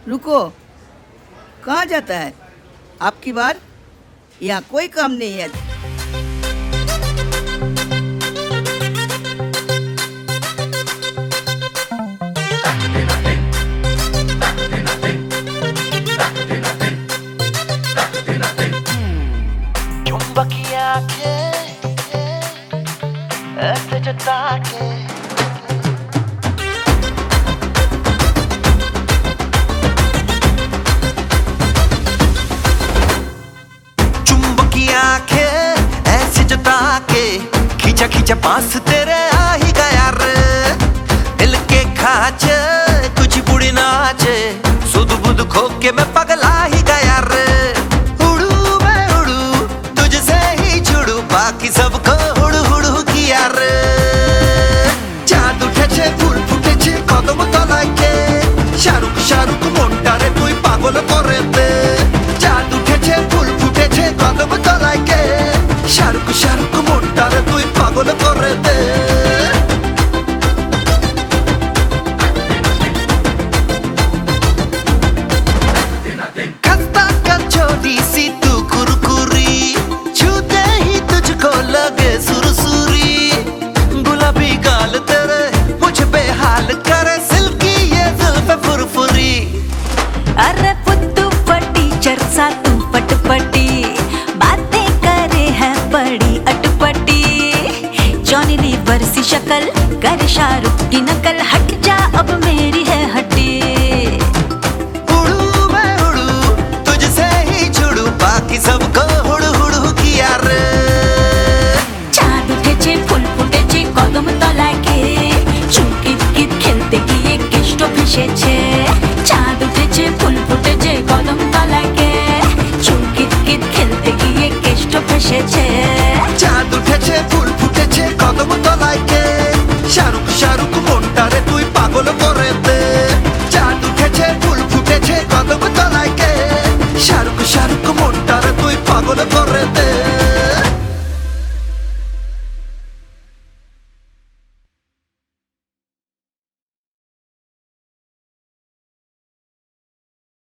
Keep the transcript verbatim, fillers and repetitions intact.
रुको, कहाँ जाता है? आपकी बार यहाँ कोई काम नहीं है। चुंबकी आंखें ऐसे जता के ऐसे जता के खींचा खींचा पास तेरे आ ही गया रे। दिल के खाचे कुछ बुढ़ी नाचे, सुध बुध खो के मैं पगला ही गया रे। उड़ू मैं उड़ू तुझसे ही जुड़ू, बाकी सबको हुड़ू हुड़ू किया रे। चाँद उठेছে ফুল ফুটেছে কদম তলাকে, শাহরুখ শাহরুখ মনটারে তুই পাগল করে দে। চাঁদ উঠেছে ফুল ফুটেছে কদম তলাকে, শাহরুখ শাহরুখ মনটারে তুই পাগল করে দে। खस्ता कचौड़ी सी तू कुरकुरी, छूते ही तुझको लगे सुरसुरी। गुलाबी गाल तेरे मुझ बेहाल करे, सिल्की ये जुल्फे फुरफुरी। अरे पुत्तू पट्टी चरसा तू पटपटी, बातें करे है बड़ी अटपटी। जॉनी लीवर सी शक्ल कर शाहरुख की नकल, हट जा अब मेरी है हड्डी। उड़ू मैं उड़ू तुझसे ही जुड़ू, बाकी सबको हुड़ू हुड़ू किया रे। चाँद उठेছে ফুল ফুটেছে কদম তলাকে, চুমকিত কিত খেলতে গিয়ে কেষ্ট ভেসেছে। চাঁদ উঠেছে ফুল ফুটেছে কদম তলাকে, চুমকিত কিত খেলতে গিয়ে কেষ্ট ভেসেছে। চাঁদ উঠেছে ফুল ফুটেছে কদম তলাকে, শাহরুখ শাহরুখ